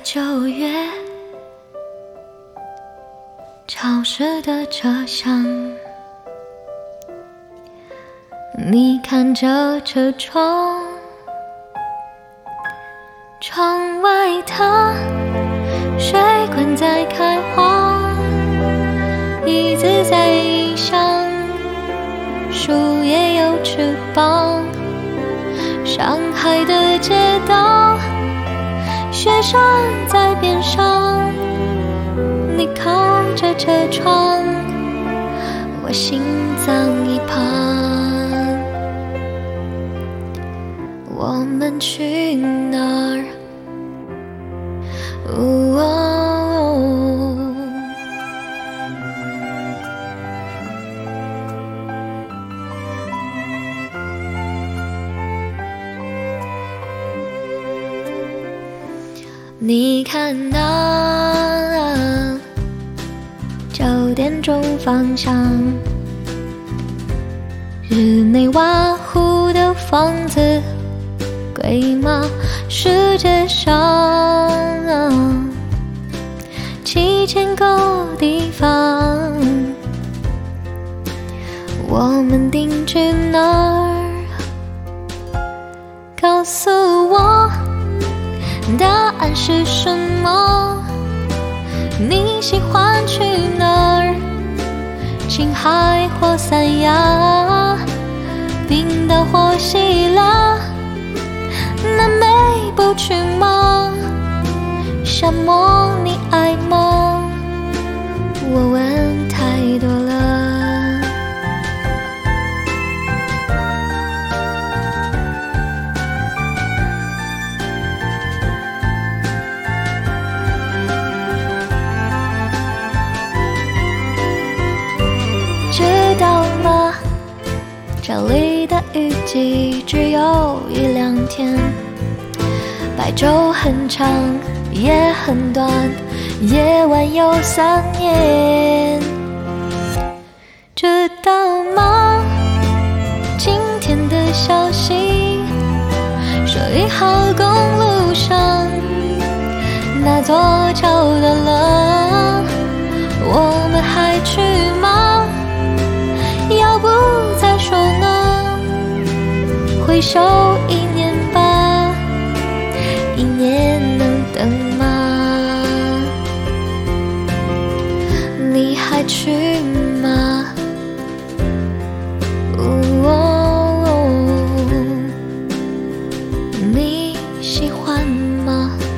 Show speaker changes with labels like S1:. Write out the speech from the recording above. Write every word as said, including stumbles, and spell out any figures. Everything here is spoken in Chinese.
S1: 九月潮湿的车厢，你看着车窗，窗外的水管在开花，椅子在异乡，树叶有翅膀。上海的街道，雪山在边上，你靠着车窗，我心脏一旁。我们去哪儿？哦哦，你看那九点钟方向，日内瓦湖的房子贵吗？世界上七千个地方，我们定居哪儿？告诉我答案是什么？你喜欢去哪儿？青海或三亚，冰岛或希腊，南美不去吗？沙漠你爱吗？我问太多了。知道吗？这里的雨季只有一两天，白昼很长，夜很短，夜晚有三年。知道吗？今天的消息说一号公路上那座桥断了，我们还去吗？要不再说呢？回首一年吧，一年能等吗？你还去吗？哦，你喜欢吗？